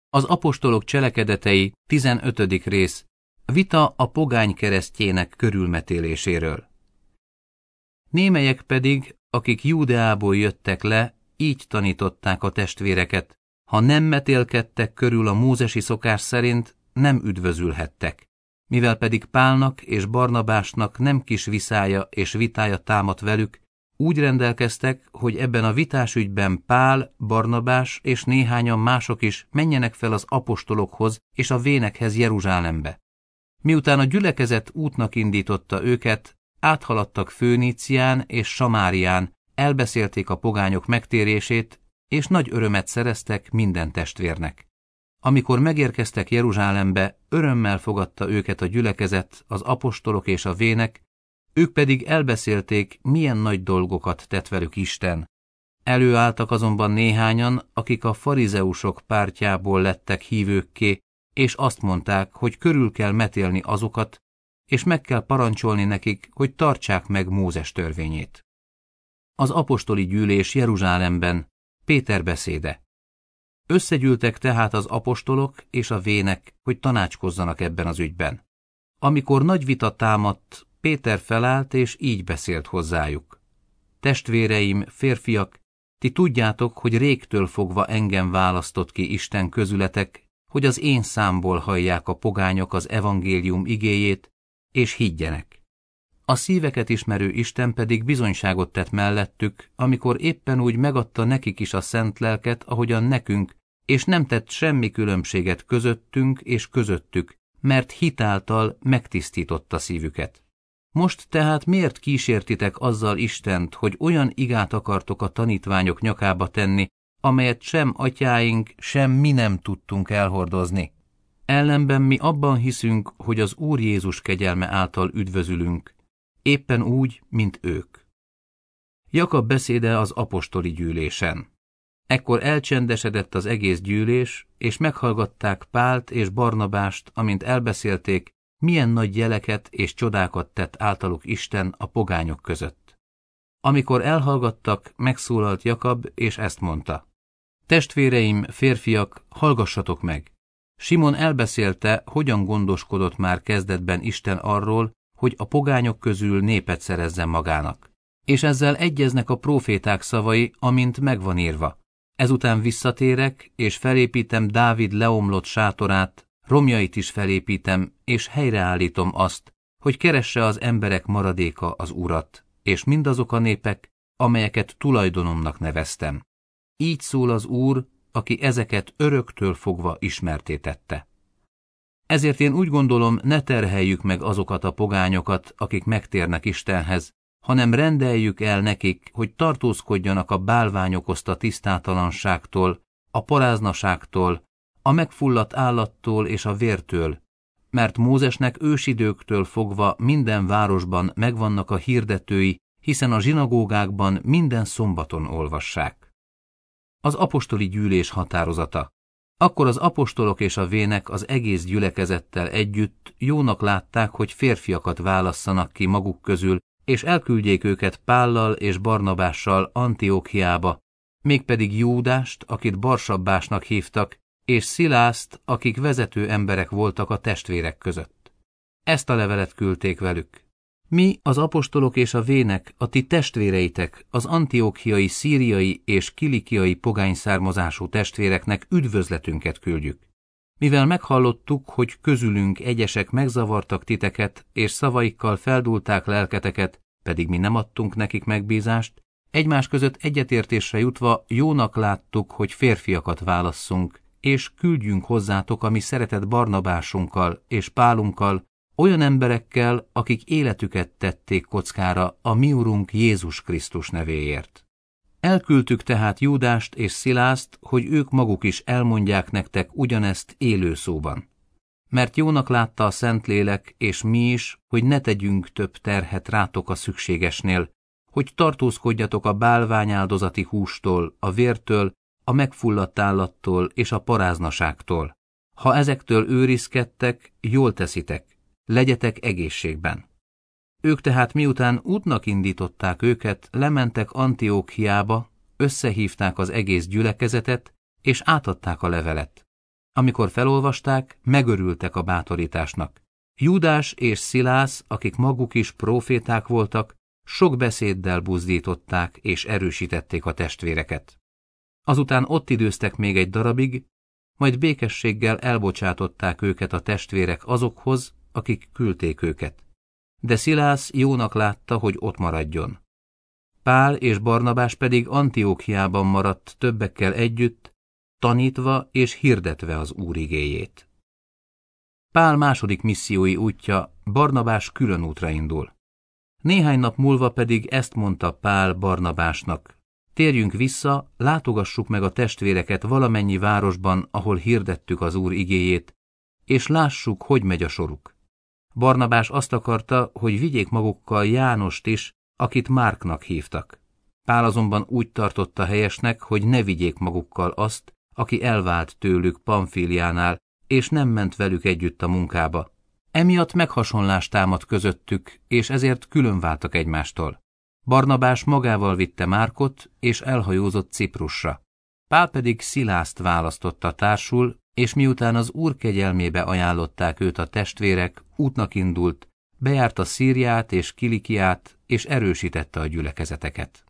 Az apostolok cselekedetei 15. rész. Vita a pogány keresztjének körülmetéléséről. Némelyek pedig, akik Júdeából jöttek le, így tanították a testvéreket: ha nem metélkedtek körül a mózesi szokás szerint, nem üdvözülhettek. Mivel pedig Pálnak és Barnabásnak nem kis viszája és vitája támadt velük, úgy rendelkeztek, hogy ebben a vitás ügyben Pál, Barnabás és néhányan mások is menjenek fel az apostolokhoz és a vénekhez Jeruzsálembe. Miután a gyülekezet útnak indította őket, áthaladtak Főnícián és Samárián, elbeszélték a pogányok megtérését, és nagy örömet szereztek minden testvérnek. Amikor megérkeztek Jeruzsálembe, örömmel fogadta őket a gyülekezet, az apostolok és a vének, ők pedig elbeszélték, milyen nagy dolgokat tett velük Isten. Előálltak azonban néhányan, akik a farizeusok pártjából lettek hívőkké, és azt mondták, hogy körül kell metélni azokat, és meg kell parancsolni nekik, hogy tartsák meg Mózes törvényét. Az apostoli gyűlés Jeruzsálemben. Péter beszéde. Összegyűltek tehát az apostolok és a vének, hogy tanácskozzanak ebben az ügyben. Amikor nagy vita támadt, Péter felállt és így beszélt hozzájuk: testvéreim, férfiak, ti tudjátok, hogy régtől fogva engem választott ki Isten közületek, hogy az én számból hallják a pogányok az evangélium igéjét, és higgyenek. A szíveket ismerő Isten pedig bizonyságot tett mellettük, amikor éppen úgy megadta nekik is a szent lelket, ahogyan nekünk, és nem tett semmi különbséget közöttünk és közöttük, mert hitáltal megtisztította szívüket. Most tehát miért kísértitek azzal Istent, hogy olyan igát akartok a tanítványok nyakába tenni, amelyet sem atyáink, sem mi nem tudtunk elhordozni? Ellenben mi abban hiszünk, hogy az Úr Jézus kegyelme által üdvözülünk, éppen úgy, mint ők. Jakab beszéde az apostoli gyűlésen. Ekkor elcsendesedett az egész gyűlés, és meghallgatták Pált és Barnabást, amint elbeszélték, milyen nagy jeleket és csodákat tett általuk Isten a pogányok között. Amikor elhallgattak, megszólalt Jakab, és ezt mondta: testvéreim, férfiak, hallgassatok meg! Simon elbeszélte, hogyan gondoskodott már kezdetben Isten arról, hogy a pogányok közül népet szerezzen magának. És ezzel egyeznek a próféták szavai, amint megvan írva: ezután visszatérek, és felépítem Dávid leomlott sátorát, romjait is felépítem, és helyreállítom azt, hogy keresse az emberek maradéka az Urat, és mindazok a népek, amelyeket tulajdonomnak neveztem. Így szól az Úr, aki ezeket öröktől fogva ismertté tette. Ezért én úgy gondolom, ne terheljük meg azokat a pogányokat, akik megtérnek Istenhez, hanem rendeljük el nekik, hogy tartózkodjanak a bálvány okozta tisztátalanságtól, a paráznaságtól, a megfulladt állattól és a vértől, mert Mózesnek ősidőktől fogva minden városban megvannak a hirdetői, hiszen a zsinagógákban minden szombaton olvassák. Az apostoli gyűlés határozata. Akkor az apostolok és a vének az egész gyülekezettel együtt jónak látták, hogy férfiakat válasszanak ki maguk közül, és elküldjék őket Pállal és Barnabással Antiókiába, mégpedig Júdást, akit Barsabbásnak hívtak, és Szilászt, akik vezető emberek voltak a testvérek között. Ezt a levelet küldték velük. Mi, az apostolok és a vének, a ti testvéreitek, az antiókiai, szíriai és kilikiai pogány származású testvéreknek üdvözletünket küldjük. Mivel meghallottuk, hogy közülünk egyesek megzavartak titeket, és szavaikkal feldúlták lelketeket, pedig mi nem adtunk nekik megbízást, egymás között egyetértésre jutva jónak láttuk, hogy férfiakat válasszunk, és küldjünk hozzátok a mi szeretett Barnabásunkkal és Pálunkkal, olyan emberekkel, akik életüket tették kockára a mi Urunk Jézus Krisztus nevéért. Elküldtük tehát Júdást és Szilászt, hogy ők maguk is elmondják nektek ugyanezt élő szóban. Mert jónak látta a Szentlélek, és mi is, hogy ne tegyünk több terhet rátok a szükségesnél, hogy tartózkodjatok a bálványáldozati hústól, a vértől, a megfulladt állattól és a paráznaságtól. Ha ezektől őrizkedtek, jól teszitek, legyetek egészségben. Ők tehát miután útnak indították őket, lementek Antiókiába, összehívták az egész gyülekezetet, és átadták a levelet. Amikor felolvasták, megörültek a bátorításnak. Júdás és Szilász, akik maguk is próféták voltak, sok beszéddel buzdították és erősítették a testvéreket. Azután ott időztek még egy darabig, majd békességgel elbocsátották őket a testvérek azokhoz, akik küldték őket. De Szilász jónak látta, hogy ott maradjon. Pál és Barnabás pedig Antiókiában maradt többekkel együtt, tanítva és hirdetve az Úr igéjét. Pál második missziói útja, Barnabás külön útra indul. Néhány nap múlva pedig ezt mondta Pál Barnabásnak: térjünk vissza, látogassuk meg a testvéreket valamennyi városban, ahol hirdettük az Úr igéjét, és lássuk, hogy megy a soruk. Barnabás azt akarta, hogy vigyék magukkal Jánost is, akit Márknak hívtak. Pál azonban úgy tartotta helyesnek, hogy ne vigyék magukkal azt, aki elvált tőlük Pamfíliánál, és nem ment velük együtt a munkába. Emiatt meghasonlás támadt közöttük, és ezért különváltak egymástól. Barnabás magával vitte Márkot, és elhajózott Ciprusra. Pál pedig Szilászt választotta társul, és miután az Úr kegyelmébe ajánlották őt a testvérek, útnak indult, bejárta Szíriát és Kilikiát, és erősítette a gyülekezeteket.